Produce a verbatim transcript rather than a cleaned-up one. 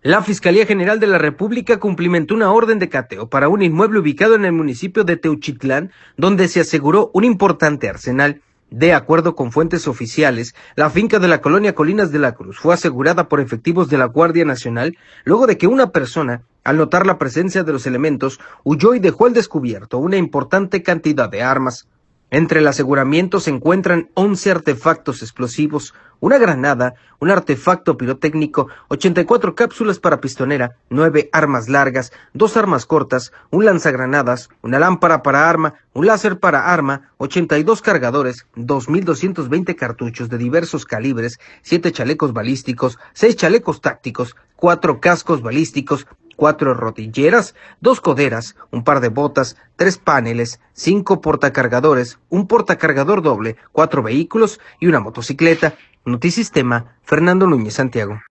La Fiscalía General de la República cumplimentó una orden de cateo para un inmueble ubicado en el municipio de Teuchitlán, donde se aseguró un importante arsenal. De acuerdo con fuentes oficiales, la finca de la colonia Colinas de la Cruz fue asegurada por efectivos de la Guardia Nacional luego de que una persona, al notar la presencia de los elementos, huyó y dejó al descubierto una importante cantidad de armas. Entre el aseguramiento se encuentran once artefactos explosivos, una granada, un artefacto pirotécnico, ochenta y cuatro cápsulas para pistonera, nueve armas largas, dos armas cortas, un lanzagranadas, una lámpara para arma, un láser para arma, ochenta y dos cargadores, dos mil doscientos veinte cartuchos de diversos calibres, siete chalecos balísticos, seis chalecos tácticos, cuatro cascos balísticos, cuatro rodilleras, dos coderas, un par de botas, tres paneles, cinco portacargadores, un portacargador doble, cuatro vehículos y una motocicleta. Notisistema, Fernando Núñez Santiago.